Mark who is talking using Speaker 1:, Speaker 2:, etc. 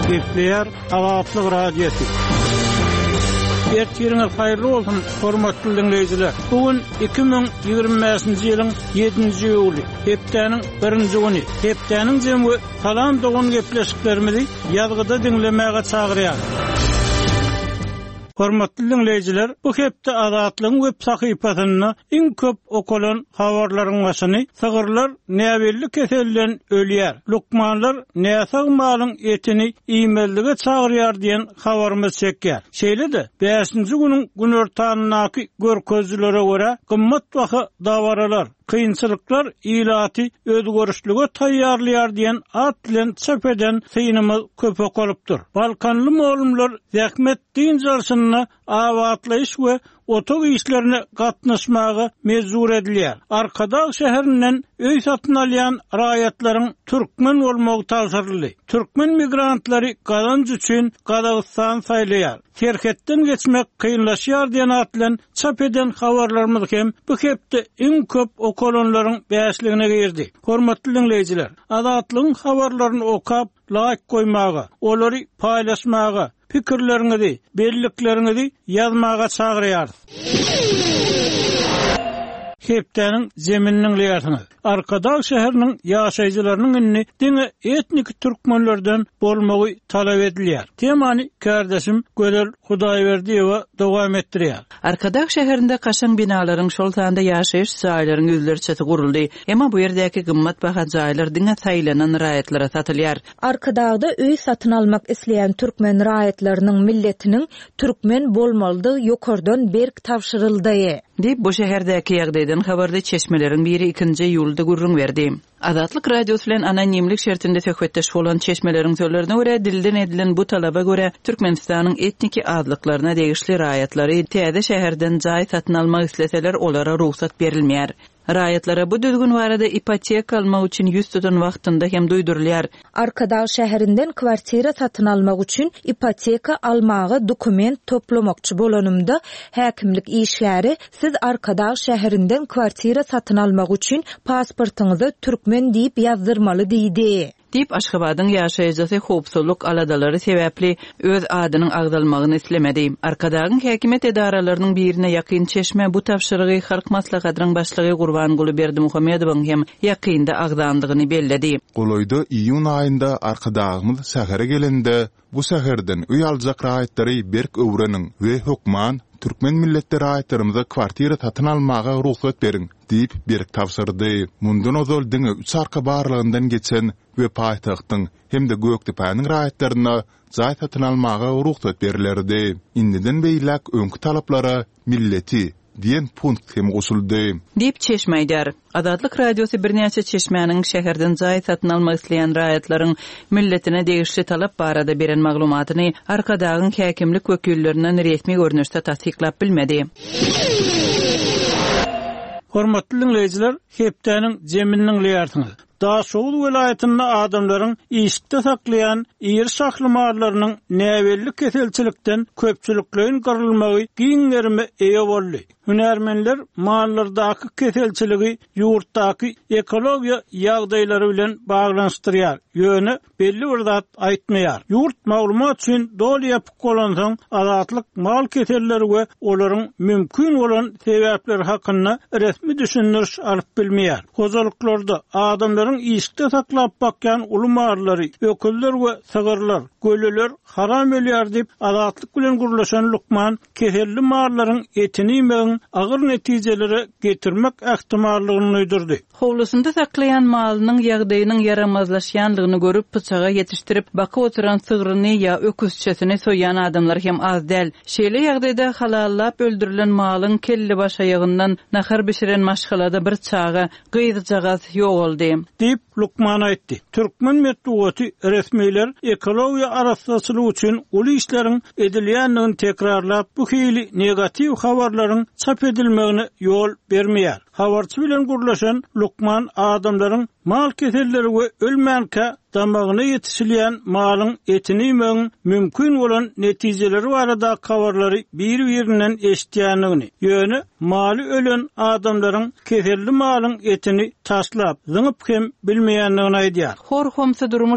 Speaker 1: Gepleyer Azatlyk radiosu. Ertiriniz hayırlı olsun, hormatly dinleyijiler. Bugün 2025-nji ýylyň 7-nji ýuly, hepdeniň 1-nji güni. Hepdeniň jemgy talan dogan gepleşiklerimizi ýazgyda dinlemäge çagyrýar. Hormatly dinleyijiler, bu hepde Azatlyň web sahypasyna iň köp okulan habarlaryň başyny sagyrlar näbelli keselden ölýär. Lukmanlar näsag malyň etini iýmellige çagyrýar diýen habarymyz çekýär. Şeýle-de 5-nji güniň gün ortanynaky görkezlere görä gymmat baha dawaralar, kıyınçılıklar ilaty özgörüşlüge taýýarlaýar diýen at bilen çepeden synymy köpek olypdyr. Balkanly molumlar zähmet diň jarsyna awatlaýyş we otog işlerine gatnaşmagy mezur edilýär. Arkadaş şäherinden öý satyn alýan raýatlaryň türkmen bolmagy tavsirli. Türkmen migrantlary galanj üçin Gazagystan saýlaýar. Terhetden geçmek kıyınlaşýar diýen at bilen çap eden habarlarymyz hem bu hepde iň köp okulanlaryň bäşligine girdi. Hormatly dinleyijiler, Azatlyň habarlaryny okap laýyk goýmagy, olary paýlaşmagy, pikirleriňizi, belliklerinizi ýazmaga çagyrýar. Hepdeniň zemininiň liýatyny. Arkadaş şäheriniň ýaşaýjylarynyň inni diňe etnik türkmenlerden bolmagy talap edilýär. Temany kardeşim Gözel Hudaýberdiýewa dowam etdirýär.
Speaker 2: Arkadaş şäherinde kaşan binalaryň şol tanda ýaşaýyş saýlaryň üzlerçesi guruldy. Emma bu ýerdäki gymmat baha jaýlar diňe taýlanan raýatlara satylýar.
Speaker 3: Arkadagda öý satyn almak isleýän türkmen raýatlarynyň milletiniň türkmen bolmalydygy ýokardan berk tapşyryldy.
Speaker 2: Dip bu şäherdäki ýagdaýdan habarda çeşmeleriň biri 2-nji ýulda gurrun berdi. Azatlyk radiosu bilen anonimlik şertinde söhbetdeş bolan çeşmeleriň sözlerine görä dilden edilen bu talaba görä Türkmenistanyň etniki azlyklaryna degişli raýatlary täze şäherden jaý satyn almak isleseler olara ruhsat berilmeýär. Raýatlara bu düzgün barada ipoteka almak üçin ýüz tutan wagtynda hem duýdurulýar.
Speaker 3: Arkadaş şäherinden kwartira satyn almak üçin ipoteka almagy dokument toplamakçy bolanymda häkimlik işleri siz Arkadaş şäherinden kwartira satyn almak üçin pasportyňyzy türkmen diýip ýazdyrmaly diýdi.
Speaker 2: Dip Aşgabatyň ýaşaýjysy howpsuzlyk aladalary sebäpli öz adynyň agdalmagyny islemedi. Arkadagyň häkimet edaralarynyň birine ýakyn çeşme bu tapşyrygy halk maslahatynyň başlygy Gurbangul Berdimuhammedowyň hem ýakynda agdandygyny belledi.
Speaker 4: Goloýda iýun aýynda arkadagymyz sähere gelende bu säherden öý aljak raýatlary berk öwreniň we hukman Türkmen milletleri raýatlarymyza kwartira satyn almaga ruhsat beriň diýip berk tapşyrdy. Mundan ozal diňe 3 arka barlygyndan geçen we paýtagtyň hem de Gökdepanyň raýatlaryna jaý satyn almaga ruhsat berilerdi. Indiden beýlek öňkü talaplara milleti diýen punkt hem goşuldy.
Speaker 2: Diýip çeşmeýdär. Azatlyk radiosu birnäçe çeşmäniň şäherden jaý satyn almak isleýän raýatlaryň milletine degişli talap barada beren maglumatyny arkadagyň häkimlik wekillerinden resmi görnüşde tasdiklap bilmedi.
Speaker 1: Hormatly dinleyijiler, hepdeniň zemininiň liýatyny. Daşoğul welaýatyna adamlaryň işikde saklaýan ýer saklamalarlarynyň näbelli keselçilikden köpçüliklerin garylmagy giňlerime eýe boldy. Hünärmenler mallardaky keselçiligi ýurtdaky ekologiýa ýagdaýlary bilen baglanşdyrýar. Ýöne belli bir zat aýtmaýar. Ýurt maglumat üçin dol ýapyk bolansaň azatlyk mal keselleri we olaryň mümkin bolan sebäpleri hakynda resmi düşündiriş alyp bilmeýär. Hozalyklarda adamlaryň işikde saklap bakýan ulumarlary, öküller we sagyrlar, göleler haram ölýär diýip azatlyk bilen gurlaşan Lukman keselli mallaryň etini ýemegiň agyr netijelere getirmek ähtimallygyny öýdürdi.
Speaker 2: Howlusynda saklayan malynyň ýagdaýynyň yaramazlaşýanlygyny görüp pyçaga ýetişdirip baka oturan sygyryny ýa öküzçesini soýan adamlar hem az däl. Şeýle ýagdaýda halallap öldürilen malyň kelli başaýagyndan nahar bişiren maşgalada bir çaga gyýdyjagaz ýogaldy
Speaker 1: diýip Lukman aýtdy. Türkmen medeniýeti resmiler ekologiýa araşdyrmaçylygy üçin uly işleriň edilýänligini tekrarlap bu hili negativ habarlaryň çap edilmegine ýol bermeýär. Habarçy bilen gurlaşan Lukman adamlaryň mal keselleri we ölmänke damagyna ýetişilýän malyň etini ýemegiň mümkin bolan netijeleri barada habarlary bir-birinden eşitýänligini, ýöne maly ölen adamlaryň keselli malyň etini taşlap, zyňyp hem bilmeýänligini aýdýar.
Speaker 2: Horhomsa durmuş